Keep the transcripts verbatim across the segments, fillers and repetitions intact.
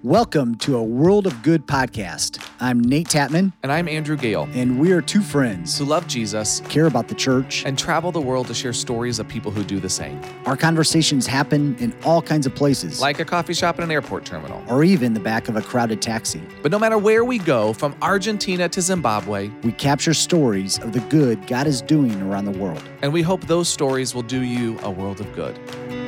Welcome to a World of Good podcast. I'm Nate Tatman. And I'm Andrew Gale. And we are two friends who love Jesus, care about the church, and travel the world to share stories of people who do the same. Our conversations happen in all kinds of places, like a coffee shop and an airport terminal, or even the back of a crowded taxi. But no matter where we go, from Argentina to Zimbabwe, we capture stories of the good God is doing around the world. And we hope those stories will do you a world of good.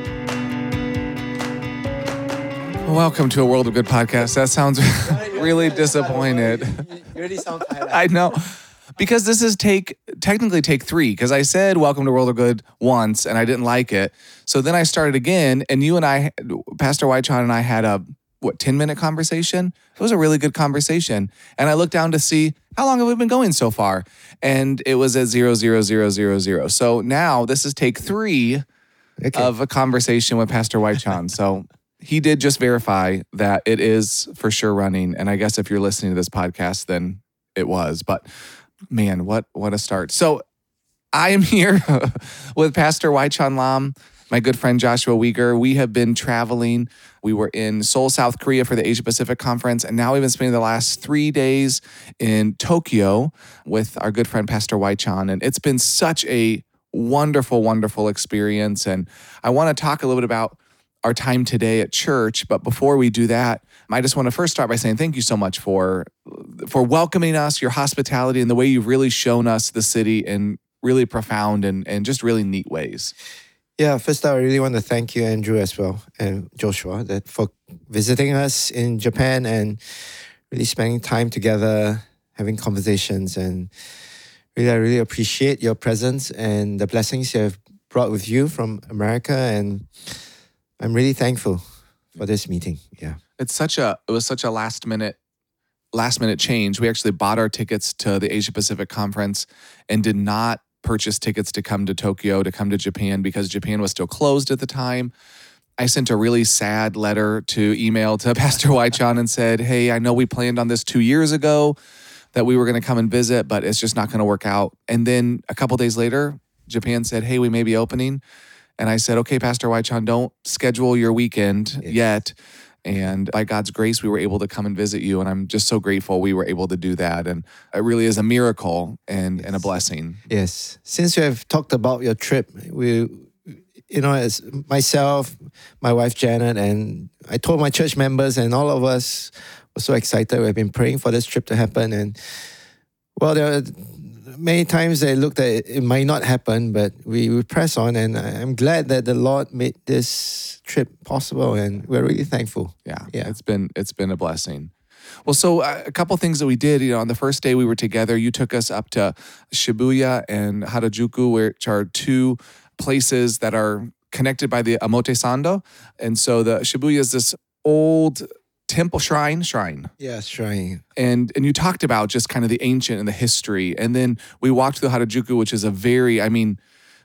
Welcome to a World of Good podcast. That sounds really disappointed. You already sound tired. I know. Because this is take, technically take three, because I said welcome to World of Good once, and I didn't like it. So then I started again, and you and I, Pastor Wychan and I had a, what, ten-minute conversation? It was a really good conversation. And I looked down to see, how long have we been going so far? And it was at zero, zero, zero, zero, zero. So now this is take three okay. of a conversation with Pastor Wychan. So he did just verify that it is for sure running. And I guess if you're listening to this podcast, then it was. But man, what what a start. So I am here with Pastor Wychan Lam, my good friend Joshua Weger. We have been traveling. We were in Seoul, South Korea for the Asia Pacific Conference. And now we've been spending the last three days in Tokyo with our good friend Pastor Wychan. And it's been such a wonderful, wonderful experience. And I want to talk a little bit about our time today at church. But before we do that, I just want to first start by saying thank you so much for for welcoming us, your hospitality, and the way you've really shown us the city in really profound and, and just really neat ways. Yeah, first I really want to thank you, Andrew, as well, and Joshua, that for visiting us in Japan and really spending time together, having conversations. And really, I really appreciate your presence and the blessings you have brought with you from America. And I'm really thankful for this meeting. Yeah. It's such a, it was such a last minute, last minute change. We actually bought our tickets to the Asia Pacific Conference and did not purchase tickets to come to Tokyo, to come to Japan, because Japan was still closed at the time. I sent a really sad letter to email to Pastor Wychan and said, hey, I know we planned on this two years ago that we were going to come and visit, but it's just not going to work out. And then a couple days later, Japan said, hey, we may be opening. And I said, okay, Pastor Wychan, don't schedule your weekend yes. yet. And by God's grace, we were able to come and visit you. And I'm just so grateful we were able to do that. And it really is a miracle and, yes. and a blessing. Yes. Since you have talked about your trip, we, you know, as myself, my wife Janet, and I told my church members, and all of us were so excited. We've been praying for this trip to happen. And well, there are many times they looked at it, it might not happen, but we, we press on, and I'm glad that the Lord made this trip possible, and we're really thankful. Yeah, yeah, it's been it's been a blessing. Well, so uh, a couple things that we did, you know, on the first day we were together, you took us up to Shibuya and Harajuku, which are two places that are connected by the Omotesando. And so the Shibuya is this old temple shrine, shrine. Yeah, shrine. And and you talked about just kind of the ancient and the history. And then we walked through Harajuku, which is a very, I mean,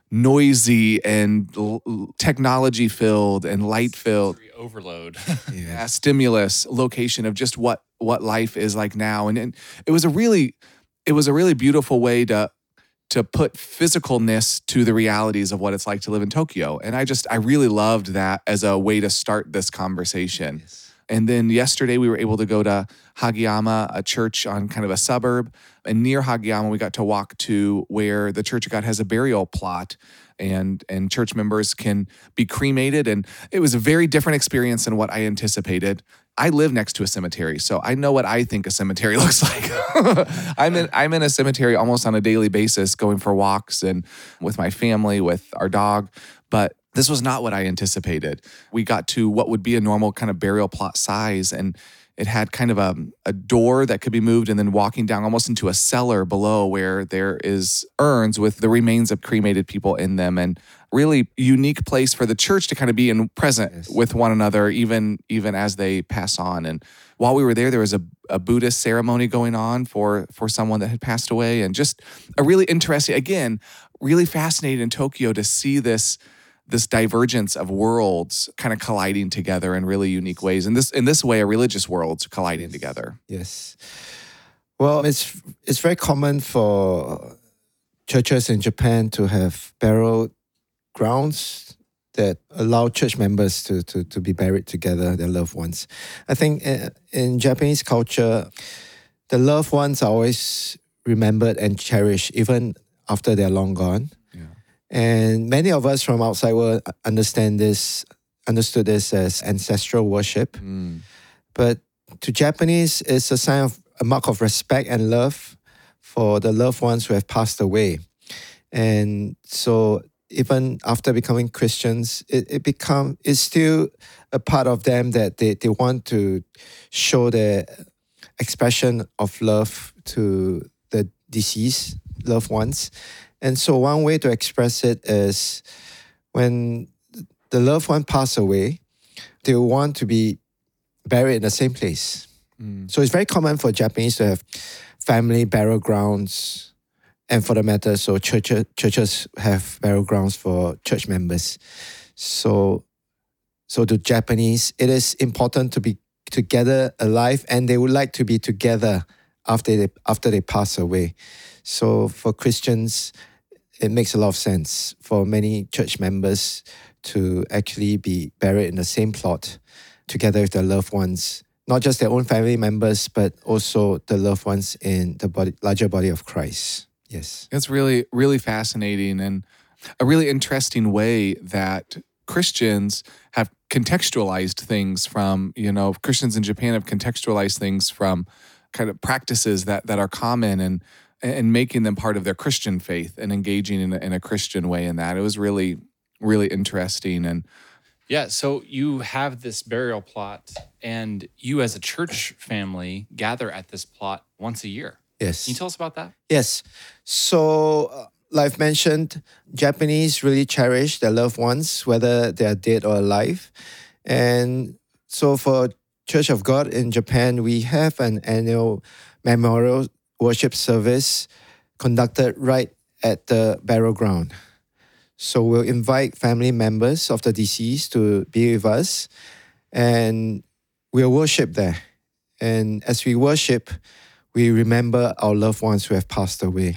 noisy and l- technology filled and light filled. Overload. yeah, stimulus location of just what what life is like now. And, and it was a really, it was a really beautiful way to to put physicalness to the realities of what it's like to live in Tokyo. And I just, I really loved that as a way to start this conversation. Yes. And then yesterday we were able to go to Hagiyama, a church on kind of a suburb. And near Hagiyama, we got to walk to where the Church of God has a burial plot, and and church members can be cremated. And it was a very different experience than what I anticipated. I live next to a cemetery, so I know what I think a cemetery looks like. I'm in I'm in a cemetery almost on a daily basis, going for walks and with my family, with our dog. But this was not what I anticipated. We got to what would be a normal kind of burial plot size, and it had kind of a, a door that could be moved, and then walking down almost into a cellar below where there is urns with the remains of cremated people in them, and really unique place for the church to kind of be in present yes. with one another, even even as they pass on. And while we were there, there was a, a Buddhist ceremony going on for, for someone that had passed away, and just a really interesting, again, really fascinating in Tokyo to see this this divergence of worlds kind of colliding together in really unique ways. And this, in this way, a religious worlds colliding together. Yes. Well, it's it's very common for churches in Japan to have burial grounds that allow church members to, to, to be buried together, their loved ones. I think in, in Japanese culture, the loved ones are always remembered and cherished even after they're long gone. Yeah. And many of us from outside world understand this, understood this as ancestral worship. Mm. But to Japanese, it's a sign of a mark of respect and love for the loved ones who have passed away. And so even after becoming Christians, it, it become it's still a part of them that they, they want to show their expression of love to the deceased loved ones. And so one way to express it is when the loved one passes away, they want to be buried in the same place. Mm. So it's very common for Japanese to have family burial grounds, and for the matter, so churches churches have burial grounds for church members. So, so to Japanese, it is important to be together alive, and they would like to be together after they after they pass away. So for Christians, it makes a lot of sense for many church members to actually be buried in the same plot together with their loved ones, not just their own family members, but also the loved ones in the body, larger body of Christ. Yes. It's really, really fascinating and a really interesting way that Christians have contextualized things from, you know, Christians in Japan have contextualized things from kind of practices that that are common and and making them part of their Christian faith and engaging in a, in a Christian way in that. It was really, really interesting. And yeah, so you have this burial plot and you as a church family gather at this plot once a year. Yes. Can you tell us about that? Yes. So, uh, like I've mentioned, Japanese really cherish their loved ones, whether they are dead or alive. And so for Church of God in Japan, we have an annual memorial worship service conducted right at the burial ground. So we'll invite family members of the deceased to be with us, and we'll worship there. And as we worship, we remember our loved ones who have passed away.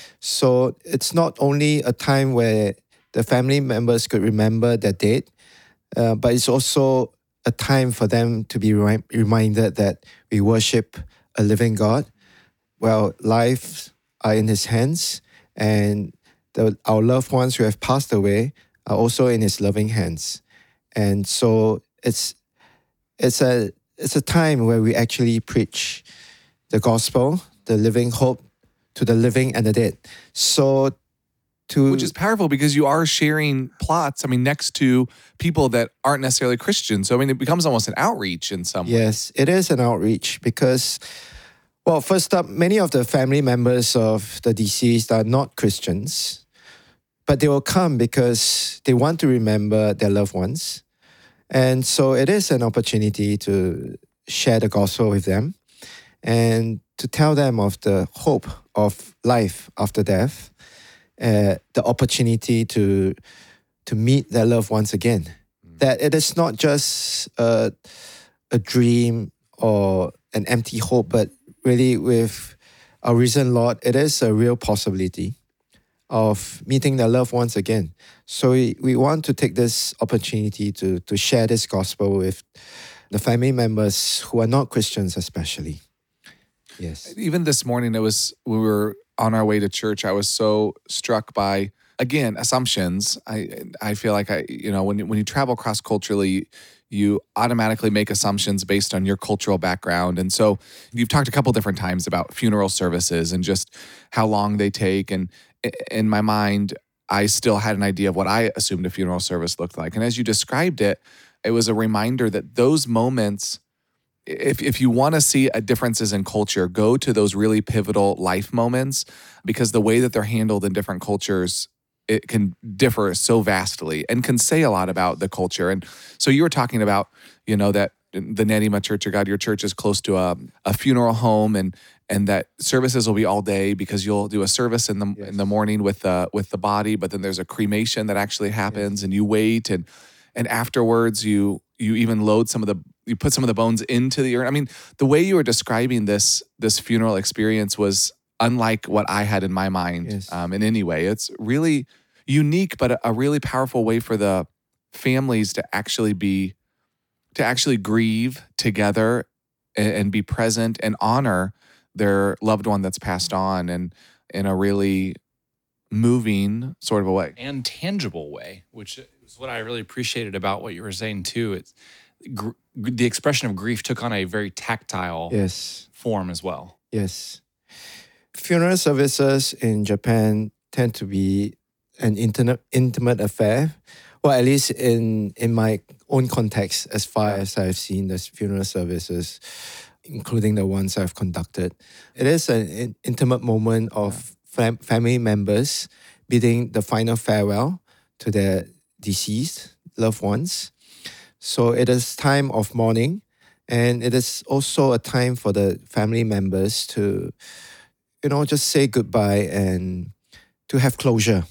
So it's not only a time where the family members could remember their dead, uh, but it's also a time for them to be remi- reminded that we worship a living God. Well, lives are in His hands, and the, our loved ones who have passed away are also in His loving hands. And so it's it's a it's a time where we actually preach the gospel, the living hope to the living and the dead. So to which is powerful because you are sharing plots, I mean, next to people that aren't necessarily Christian. So, I mean, it becomes almost an outreach in some way. Yes, it is an outreach because, well, first up, many of the family members of the deceased are not Christians, but they will come because they want to remember their loved ones. And so it is an opportunity to share the gospel with them and to tell them of the hope of life after death, uh, the opportunity to to meet their loved ones again. Mm. That it is not just a, a dream or an empty hope, but really with our risen Lord, it is a real possibility of meeting their loved ones again. So we, we want to take this opportunity to, to share this gospel with the family members who are not Christians especially. Yes. Even this morning, it was we were on our way to church. I was so struck by, again, assumptions. I I feel like I you know when when you travel cross culturally, you automatically make assumptions based on your cultural background. And so you've talked a couple different times about funeral services and just how long they take. And in my mind, I still had an idea of what I assumed a funeral service looked like. And as you described it, it was a reminder that those moments, If if you want to see a differences in culture, go to those really pivotal life moments because the way that they're handled in different cultures, it can differ so vastly and can say a lot about the culture. And so you were talking about, you know, that the Nerima Church of God, your church is close to a, a funeral home and and that services will be all day because you'll do a service in the yes. in the morning with the with the body, but then there's a cremation that actually happens yes. and you wait and and afterwards you you even load some of the you put some of the bones into the urn. I mean, the way you were describing this this funeral experience was unlike what I had in my mind yes. um, in any way. It's really unique, but a, a really powerful way for the families to actually be, to actually grieve together and, and be present and honor their loved one that's passed on, and in a really moving sort of a way. And tangible way, which is what I really appreciated about what you were saying too. It's gr- the expression of grief took on a very tactile Yes. form as well. Yes. Funeral services in Japan tend to be an intimate intimate affair, or at least in in my own context, as far as I've seen the funeral services, including the ones I've conducted. It is an in- intimate moment of fam- family members bidding the final farewell to their deceased loved ones. So it is time of mourning, and it is also a time for the family members to, you know, just say goodbye and to have closure.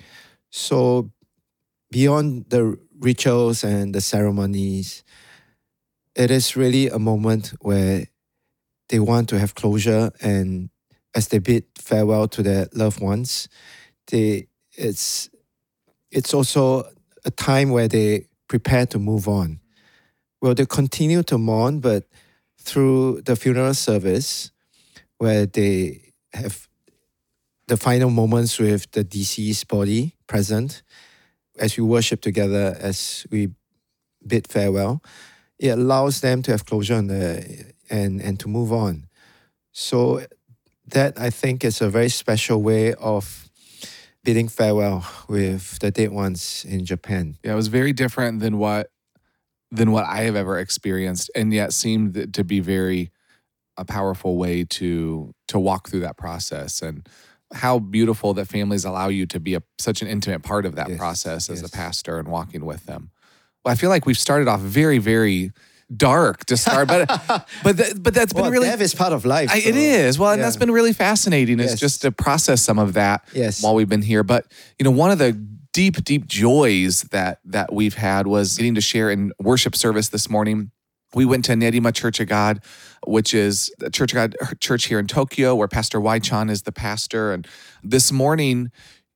So beyond the rituals and the ceremonies, it is really a moment where they want to have closure, and as they bid farewell to their loved ones, they it's it's also a time where they prepare to move on. Well, they continue to mourn, but through the funeral service, where they have the final moments with the deceased body present, as we worship together, as we bid farewell, it allows them to have closure on the, and, and to move on. So that, I think, is a very special way of bidding farewell with the dead ones in Japan. Yeah, it was very different than what than what I have ever experienced, and yet seemed to be very a powerful way to to walk through that process. And how beautiful that families allow you to be a, such an intimate part of that Yes, process as yes. a pastor and walking with them. Well, I feel like we've started off very, very dark to start, but but th- but that's been Well, really death is part of life. I, it so, is well, and yeah. that's been really fascinating. Is Yes. just to process some of that Yes. while we've been here. But you know, one of the deep, deep joys that that we've had was getting to share in worship service this morning. We went to Nerima Church of God, which is the Church of God church here in Tokyo, where Pastor Wai-chan is the pastor. And this morning,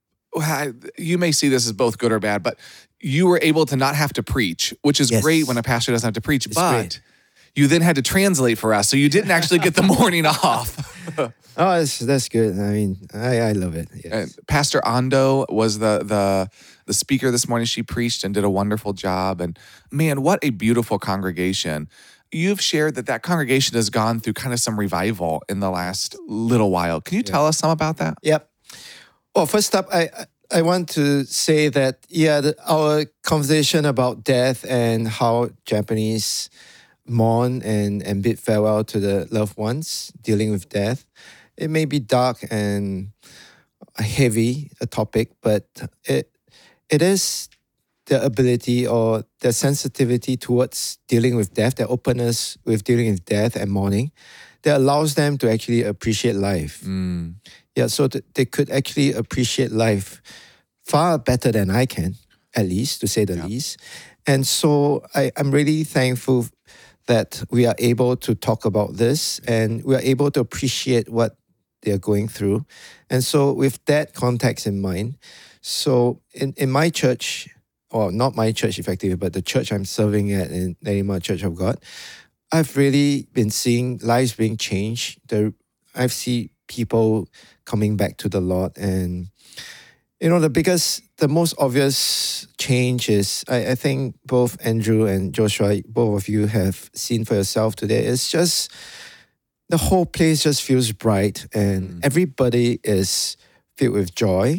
you may see this as both good or bad, but you were able to not have to preach, which is Yes. great when a pastor doesn't have to preach. It's but great. you then had to translate for us, so you didn't actually get the morning off. Oh, that's, that's good. I mean, I, I love it. Yes. And Pastor Ando was the the the speaker this morning. She preached and did a wonderful job. And man, what a beautiful congregation. You've shared that that congregation has gone through kind of some revival in the last little while. Can you tell us some about that? Yep. Well, first up, I I want to say that, yeah, the, our conversation about death and how Japanese mourn and, and bid farewell to the loved ones dealing with death, it may be dark and heavy, a topic, but it it is the ability or the sensitivity towards dealing with death, the openness with dealing with death and mourning, that allows them to actually appreciate life. Mm. Yeah, so th- they could actually appreciate life far better than I can, at least, to say the Yeah. least. And so I, I'm really thankful that we are able to talk about this and we are able to appreciate what they're going through. And so with that context in mind, so in, in my church, or not my church effectively, but the church I'm serving at in Nerima Church of God, I've really been seeing lives being changed. The, I've seen people coming back to the Lord. And, you know, the biggest, the most obvious change is, I, I think both Andrew and Joshua, both of you have seen for yourself today, it's just, the whole place just feels bright and Mm. everybody is filled with joy.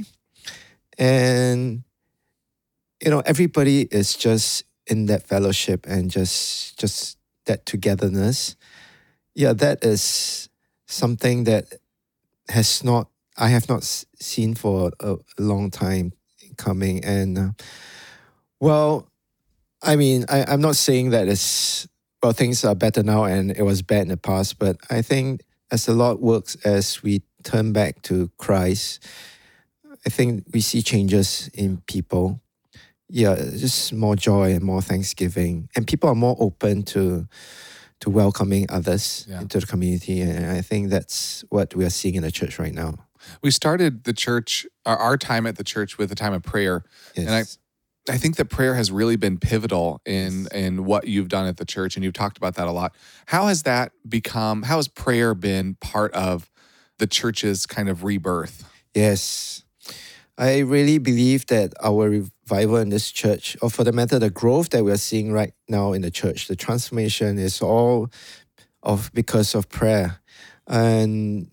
And, you know, everybody is just in that fellowship and just, just that togetherness. Yeah, that is something that has not, I have not s- seen for a, a long time coming. And, uh, well, I mean, I, I'm not saying that it's, well, things are better now and it was bad in the past, but I think as the Lord works, as we turn back to Christ, I think we see changes in people. Yeah, just more joy and more thanksgiving. And people are more open to to welcoming others Yeah. into the community. And I think that's what we are seeing in the church right now. We started the church, our, our time at the church, with a time of prayer. Yes. And I I think that prayer has really been pivotal in in what you've done at the church, and you've talked about that a lot. How has that become, how has prayer been part of the church's kind of rebirth? Yes. I really believe that our revival in this church, or for the matter, the growth that we're seeing right now in the church, the transformation is all of because of prayer. And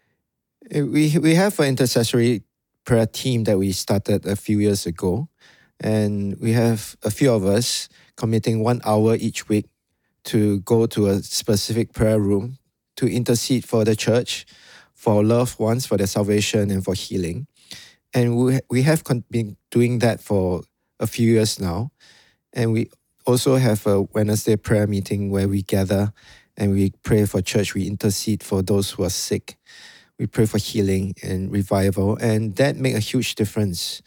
we we have an intercessory prayer team that we started a few years ago. And we have a few of us committing one hour each week to go to a specific prayer room to intercede for the church, for our loved ones, for their salvation and for healing. And we we have been doing that for a few years now. And we also have a Wednesday prayer meeting where we gather and we pray for church. We intercede for those who are sick. We pray for healing and revival. And that makes a huge difference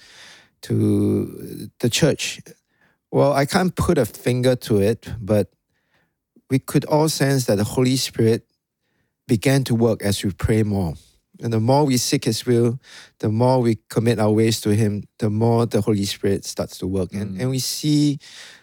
to the church. Well, I can't put a finger to it, but we could all sense that the Holy Spirit began to work as we pray more. And the more we seek His will, the more we commit our ways to Him, the more the Holy Spirit starts to work. Mm. And, and we see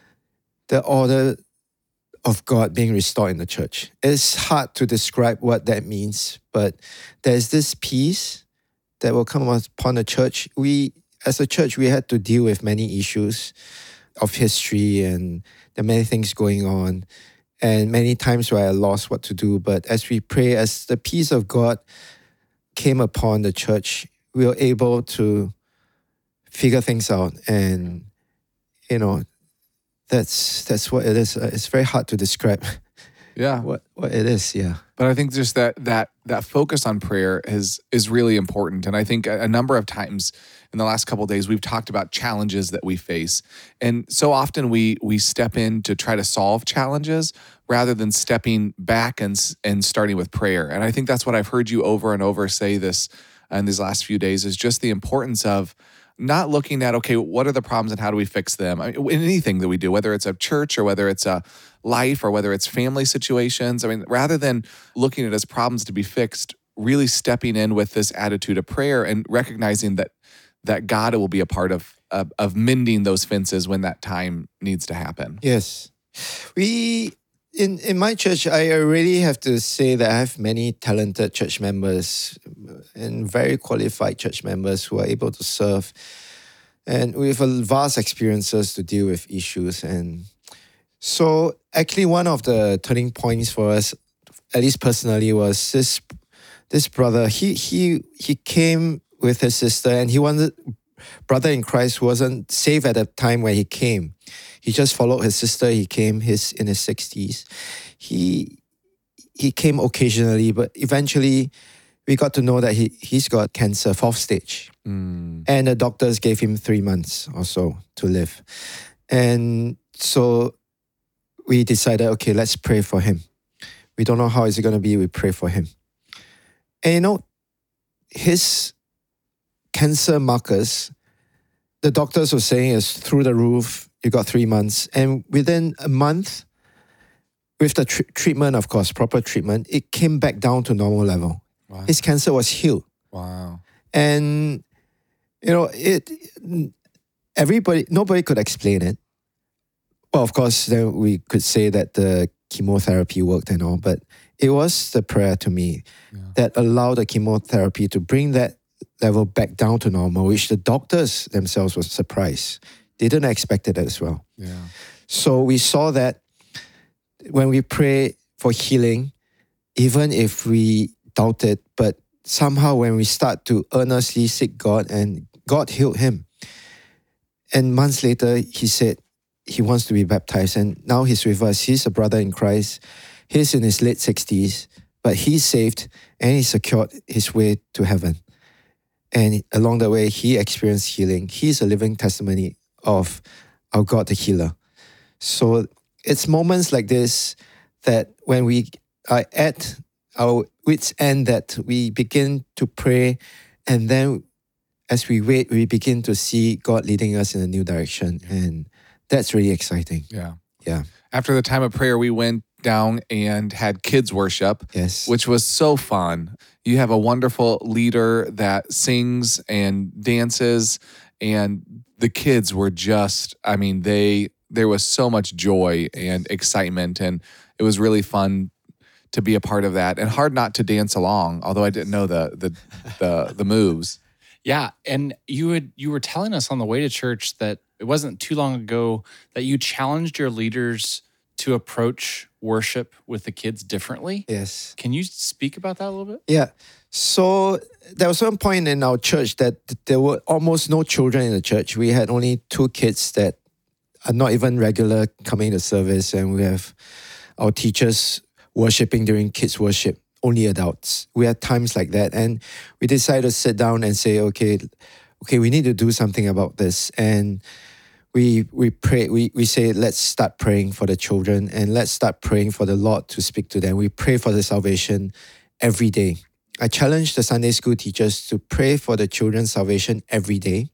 the order of God being restored in the church. It's hard to describe what that means, but there's this peace that will come upon the church. We, as a church, we had to deal with many issues of history, and there are many things going on, and many times where I lost what to do. But as we pray, as the peace of God came upon the church, we were able to figure things out. And, you know, that's that's what it is. It's very hard to describe. Yeah. What what it is, yeah. But I think just that that that focus on prayer is is really important. And I think a, a number of times in the last couple of days we've talked about challenges that we face. And so often we we step in to try to solve challenges rather than stepping back and and starting with prayer. And I think that's what I've heard you over and over say this in these last few days, is just the importance of not looking at, okay, what are the problems and how do we fix them? I mean, in anything that we do, whether it's a church or whether it's a life or whether it's family situations. I mean, rather than looking at it as problems to be fixed, really stepping in with this attitude of prayer and recognizing that that God will be a part of, of, of mending those fences when that time needs to happen. Yes. We, in, in my church, I really have to say that I have many talented church members and very qualified church members who are able to serve, and we have a vast experiences to deal with issues. And so actually one of the turning points for us, at least personally, was this this brother. He he he came with his sister, and he wanted brother in Christ who wasn't saved at the time when he came. He just followed his sister. He came his in his sixties. He he came occasionally, but eventually we got to know that he he's got cancer, fourth stage. Mm. And the doctors gave him three months or so to live. And so we decided, okay, let's pray for him. We don't know how it's going to be. We pray for him. And you know, his cancer markers, the doctors were saying, is through the roof. You got three months. And within a month, with the tr- treatment, of course, proper treatment, it came back down to normal level. Wow. His cancer was healed. Wow. And, you know, it everybody, nobody could explain it. Well, of course, then we could say that the chemotherapy worked and all, but it was the prayer to me yeah. that allowed the chemotherapy to bring that level back down to normal, which the doctors themselves were surprised. They didn't expect it as well. Yeah. So we saw that when we pray for healing, even if we doubt it, but somehow when we start to earnestly seek God, and God healed him. And months later, he said he wants to be baptized, and now he's with us. He's a brother in Christ. He's in his late sixties, but he's saved and he secured his way to heaven. And along the way, he experienced healing. He's a living testimony of our God, the healer. So it's moments like this that when we are at our wit's end, that we begin to pray, and then as we wait, we begin to see God leading us in a new direction. And that's really exciting. Yeah. Yeah. After the time of prayer, we went down and had kids worship, yes, which was so fun. You have a wonderful leader that sings and dances and the kids were just, I mean, they there was so much joy and excitement, and it was really fun to be a part of that, and hard not to dance along, although I didn't know the the the, the moves. Yeah, and you had you were telling us on the way to church that it wasn't too long ago that you challenged your leaders to approach worship with the kids differently. Yes. Can you speak about that a little bit? Yeah. So there was one point in our church that there were almost no children in the church. We had only two kids that are not even regular coming to service, and we have our teachers worshiping during kids' worship, only adults. We had times like that, and we decided to sit down and say, okay, okay, we need to do something about this. And we we pray, we, we say, let's start praying for the children, and let's start praying for the Lord to speak to them. We pray for the salvation every day. I challenge the Sunday school teachers to pray for the children's salvation every day.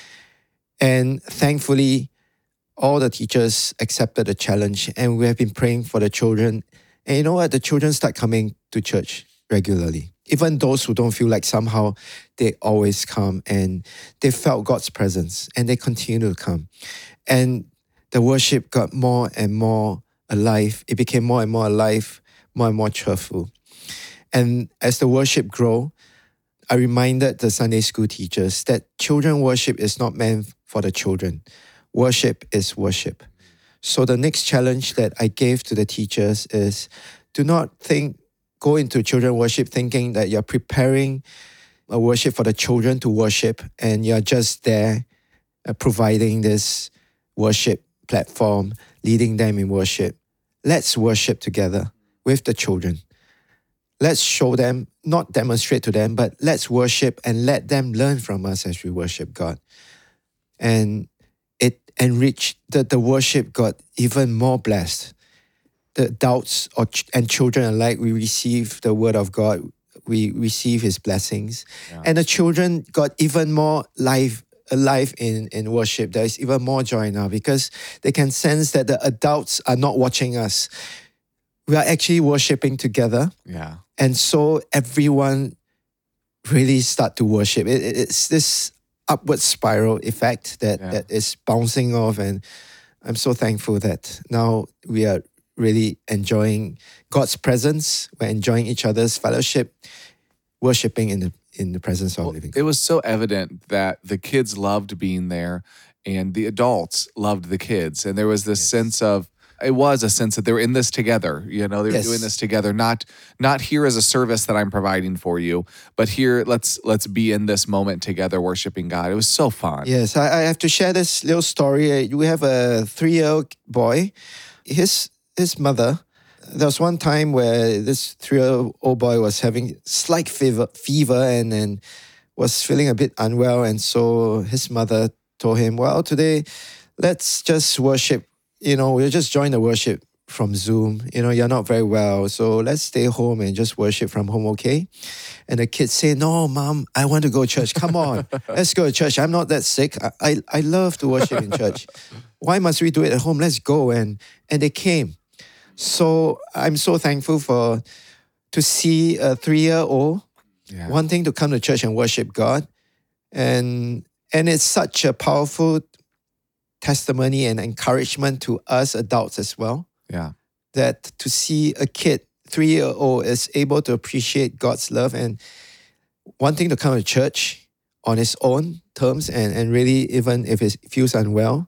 And thankfully, all the teachers accepted the challenge, and we have been praying for the children. And you know what? The children start coming to church regularly. Even those who don't feel like, somehow they always come, and they felt God's presence, and they continue to come. And the worship got more and more alive. It became more and more alive, more and more cheerful. And as the worship grew, I reminded the Sunday school teachers that children worship is not meant for the children. Worship is worship. So the next challenge that I gave to the teachers is, do not think, go into children worship thinking that you're preparing a worship for the children to worship, and you're just there uh, providing this worship platform, leading them in worship. Let's worship together with the children. Let's show them, not demonstrate to them, but let's worship and let them learn from us as we worship God. And it enriched, the, the worship got even more blessed. The adults or ch- and children alike, we receive the word of God. We receive his blessings. Yeah. And the children got even more life, alive in, in worship. There is even more joy now because they can sense that the adults are not watching us. We are actually worshiping together. Yeah. And so everyone really start to worship. It, it, it's this upward spiral effect that, yeah. that is bouncing off. And I'm so thankful that now we are really enjoying God's presence. We're enjoying each other's fellowship, worshiping in the in the presence of well, living God. It was so evident that the kids loved being there and the adults loved the kids. And there was this yes. sense of, it was a sense that they were in this together. You know, they were yes. doing this together. Not not here as a service that I'm providing for you, but here let's let's be in this moment together worshiping God. It was so fun. Yes, I, I have to share this little story. We have a three-year-old boy. His his mother, there was one time where this three-year-old boy was having slight fever, fever and, and was feeling a bit unwell. And so his mother told him, well, today let's just worship. You know, we'll just join the worship from Zoom. You know, you're not very well, so let's stay home and just worship from home, okay? And the kids say, no, Mom, I want to go to church. Come on, let's go to church. I'm not that sick. I, I, I love to worship in church. Why must we do it at home? Let's go. And and they came. So I'm so thankful for to see a three-year-old yeah. wanting to come to church and worship God. And and it's such a powerful testimony and encouragement to us adults as well. Yeah. That to see a kid, three-year-old, is able to appreciate God's love and wanting to come to church on his own terms, and, and really, even if he feels unwell,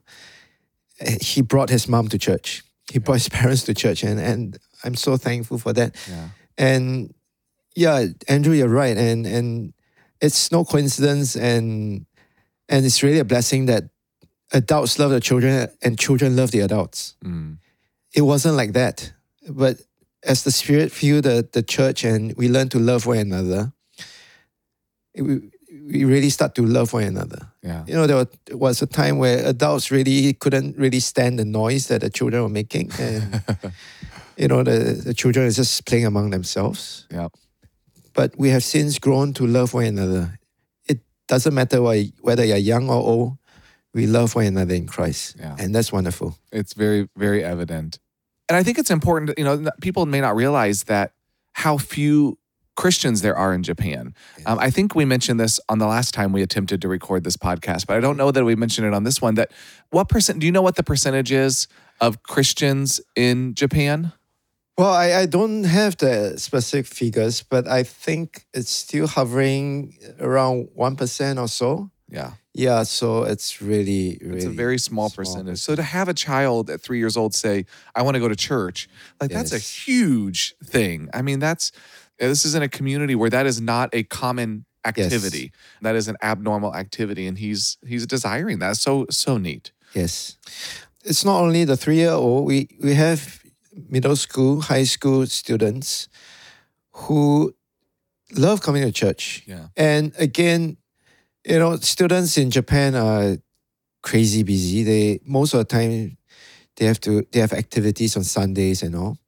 he brought his mom to church. He yeah. brought his parents to church, and, and I'm so thankful for that. Yeah. And yeah, Andrew, you're right. And and it's no coincidence, and and it's really a blessing that adults love the children and children love the adults. Mm. It wasn't like that. But as the Spirit filled the, the church and we learn to love one another, it, we, we really start to love one another. Yeah. You know, there was a time where adults really couldn't really stand the noise that the children were making. And, you know, the, the children are just playing among themselves. Yeah. But we have since grown to love one another. It doesn't matter whether you're young or old. We love one another in Christ. Yeah. And that's wonderful. It's very, very evident. And I think it's important, you know, people may not realize that how few Christians there are in Japan. Um, I think we mentioned this on the last time we attempted to record this podcast, but I don't know that we mentioned it on this one. That what percent? Do you know what the percentage is of Christians in Japan? Well, I, I don't have the specific figures, but I think it's still hovering around one percent or so. Yeah. Yeah, so it's really, really It's a very small, small percentage. So to have a child at three years old say, I want to go to church, like Yes. that's a huge thing. I mean, that's, this is in a community where that is not a common activity. Yes. That is an abnormal activity. And he's, he's desiring that. So, so neat. Yes. It's not only the three-year-old. We, we have middle school, high school students who love coming to church. Yeah. And again, you know, students in Japan are crazy busy. They most of the time they have to they have activities on Sundays and all.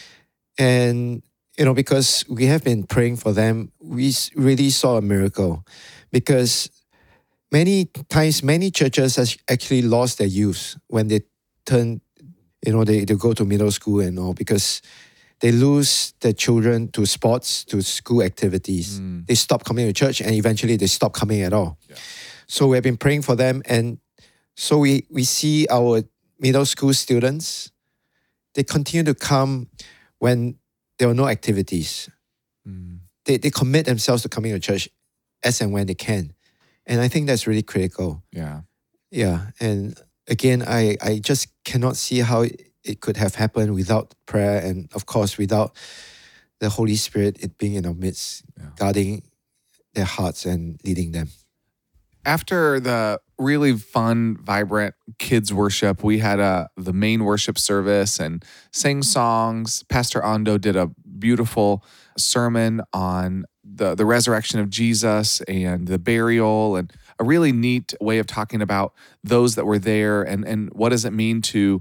And you know, because we have been praying for them, we really saw a miracle. Because many times, many churches has actually lost their youth when they turn, you know, they, they go to middle school and all, because they lose their children to sports, to school activities. Mm. They stop coming to church and eventually they stop coming at all. Yeah. So we've been praying for them. And so we, we see our middle school students, they continue to come when there are no activities. Mm. They, they commit themselves to coming to church as and when they can. And I think that's really critical. Yeah. Yeah. And again, I, I just cannot see how it, it could have happened without prayer and, of course, without the Holy Spirit, it being in our midst, yeah. guarding their hearts and leading them. After the really fun, vibrant kids worship, we had a the main worship service and sang songs. Pastor Ando did a beautiful sermon on the, the resurrection of Jesus and the burial, and a really neat way of talking about those that were there and, and what does it mean to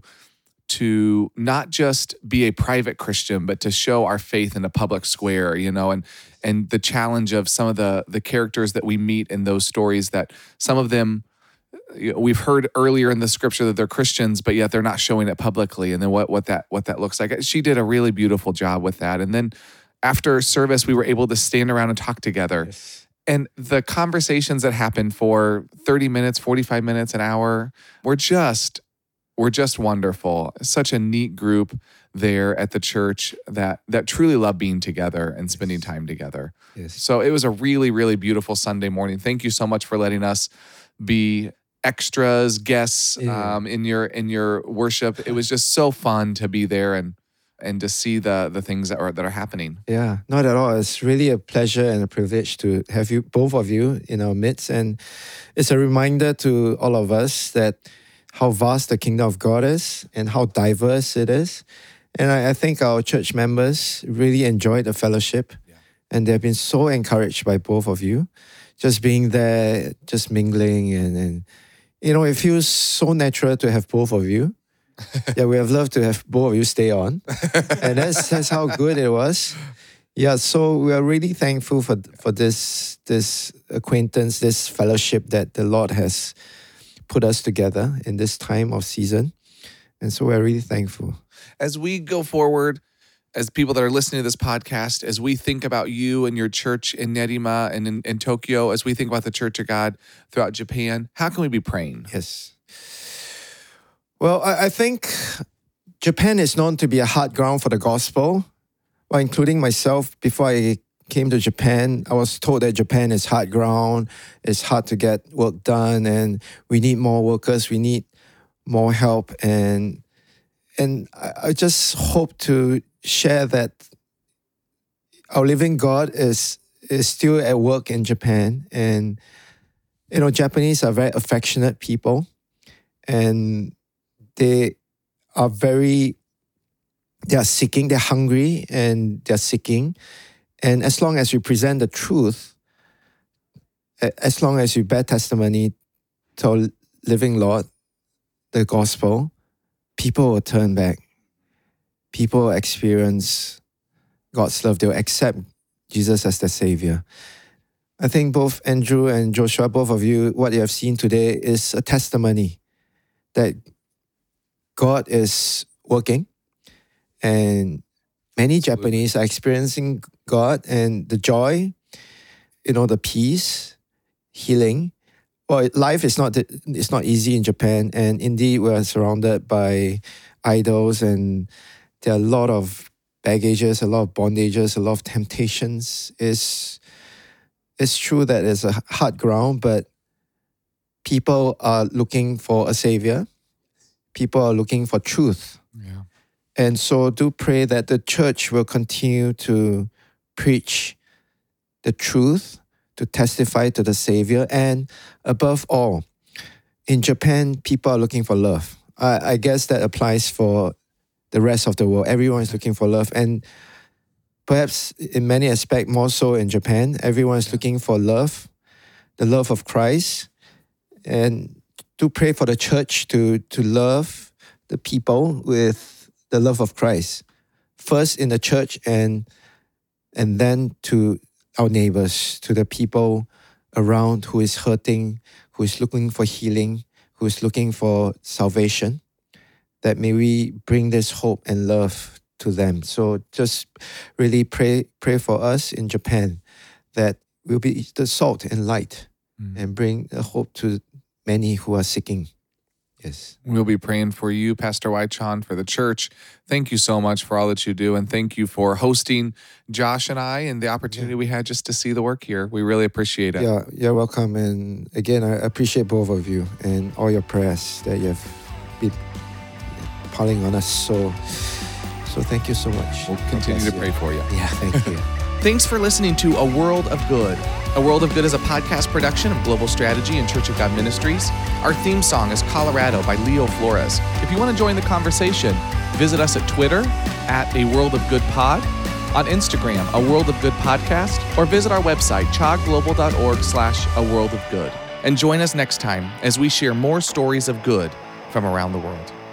to not just be a private Christian, but to show our faith in a public square, you know, and and the challenge of some of the the characters that we meet in those stories, that some of them, you know, we've heard earlier in the scripture that they're Christians, but yet they're not showing it publicly, and then what what that what that looks like. She did a really beautiful job with that. And then after service, we were able to stand around and talk together. Yes. And the conversations that happened for thirty minutes, forty-five minutes, an hour, were just were just wonderful. Such a neat group there at the church that that truly love being together and spending time together. Yes. So it was a really, really beautiful Sunday morning. Thank you so much for letting us be extras, guests yeah. um, in your in your worship. It was just so fun to be there and and to see the the things that are that are happening. Yeah, not at all. It's really a pleasure and a privilege to have you, both of you, in our midst. And it's a reminder to all of us that how vast the kingdom of God is and how diverse it is. And I, I think our church members really enjoyed the fellowship. Yeah. And they've been so encouraged by both of you. Just being there, just mingling. And, and you know, it feels so natural to have both of you. Yeah, we have loved to have both of you stay on. And that's that's how good it was. Yeah, so we are really thankful for for this this acquaintance, this fellowship that the Lord has put us together in this time of season. And so we're really thankful. As we go forward, as people that are listening to this podcast, as we think about you and your church in Nerima and in, in Tokyo, as we think about the Church of God throughout Japan, how can we be praying? Yes. Well, I, I think Japan is known to be a hard ground for the gospel. Well, including myself, before I came to Japan, I was told that Japan is hard ground, it's hard to get work done, and we need more workers, we need more help. And and I, I just hope to share that our living God is is still at work in Japan. And, you know, Japanese are very affectionate people, and they are very, they are seeking, they're hungry, and they're seeking. And as long as we present the truth, as long as we bear testimony to our living Lord, the gospel, people will turn back. People will experience God's love. They'll accept Jesus as their Savior. I think both Andrew and Joshua, both of you, what you have seen today is a testimony that God is working, and many Japanese are experiencing God and the joy, you know, the peace, healing. Well, life is not it's not easy in Japan, and indeed we are surrounded by idols, and there are a lot of baggages, a lot of bondages, a lot of temptations. It's it's true that it's a hard ground, but people are looking for a savior. People are looking for truth. Yeah. And so do pray that the church will continue to preach the truth, to testify to the Savior. And above all, in Japan, people are looking for love. I, I guess that applies for the rest of the world. Everyone is looking for love. And perhaps in many aspects, more so in Japan, everyone is looking for love, the love of Christ. And to pray for the church to, to love the people with the love of Christ. First in the church and, and then to our neighbors, to the people around who is hurting, who is looking for healing, who is looking for salvation, that may we bring this hope and love to them. So just really pray pray for us in Japan that we'll be the salt and light mm. and bring the hope to many who are seeking. Yes. We'll be praying for you, Pastor Wai-Chan, for the church. Thank you so much for all that you do. And thank you for hosting Josh and I and the opportunity yeah. we had just to see the work here. We really appreciate it. Yeah, you're welcome. And again, I appreciate both of you and all your prayers that you have been piling on us. So, so thank you so much. We'll continue to pray for you. Yeah, thank you. Thanks for listening to A World of Good. A World of Good is a podcast production of Global Strategy and Church of God Ministries. Our theme song is Colorado by Leo Flores. If you want to join the conversation, visit us at Twitter at A World of Good Pod, on Instagram, A World of Good Podcast, or visit our website, chogglobal.org slash A World of Good. And join us next time as we share more stories of good from around the world.